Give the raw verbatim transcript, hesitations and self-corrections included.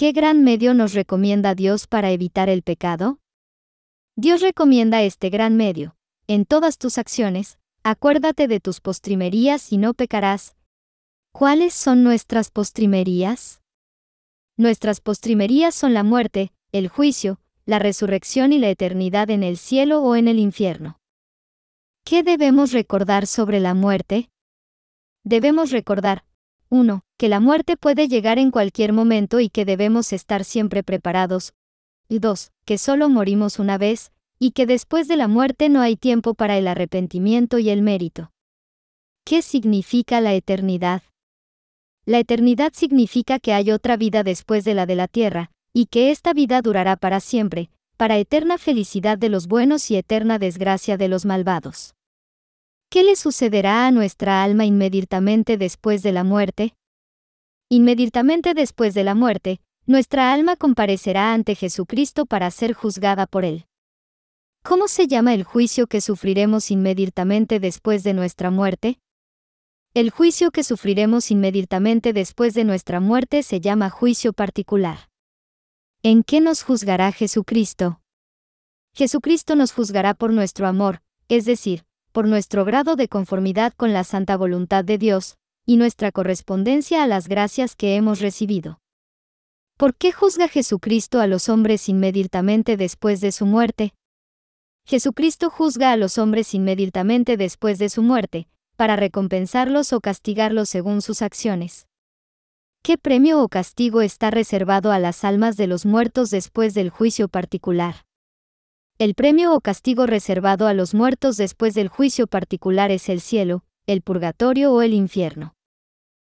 ¿Qué gran medio nos recomienda Dios para evitar el pecado? Dios recomienda este gran medio. En todas tus acciones, acuérdate de tus postrimerías y no pecarás. ¿Cuáles son nuestras postrimerías? Nuestras postrimerías son la muerte, el juicio, la resurrección y la eternidad en el cielo o en el infierno. ¿Qué debemos recordar sobre la muerte? Debemos recordar, uno. Que la muerte puede llegar en cualquier momento y que debemos estar siempre preparados. Y dos. Que solo morimos una vez, y que después de la muerte no hay tiempo para el arrepentimiento y el mérito. ¿Qué significa la eternidad? La eternidad significa que hay otra vida después de la de la tierra, y que esta vida durará para siempre, para eterna felicidad de los buenos y eterna desgracia de los malvados. ¿Qué le sucederá a nuestra alma inmediatamente después de la muerte? Inmediatamente después de la muerte, nuestra alma comparecerá ante Jesucristo para ser juzgada por Él. ¿Cómo se llama el juicio que sufriremos inmediatamente después de nuestra muerte? El juicio que sufriremos inmediatamente después de nuestra muerte se llama juicio particular. ¿En qué nos juzgará Jesucristo? Jesucristo nos juzgará por nuestro amor, es decir, por nuestro grado de conformidad con la santa voluntad de Dios, y nuestra correspondencia a las gracias que hemos recibido. ¿Por qué juzga Jesucristo a los hombres inmediatamente después de su muerte? Jesucristo juzga a los hombres inmediatamente después de su muerte, para recompensarlos o castigarlos según sus acciones. ¿Qué premio o castigo está reservado a las almas de los muertos después del juicio particular? El premio o castigo reservado a los muertos después del juicio particular es el cielo, el purgatorio o el infierno.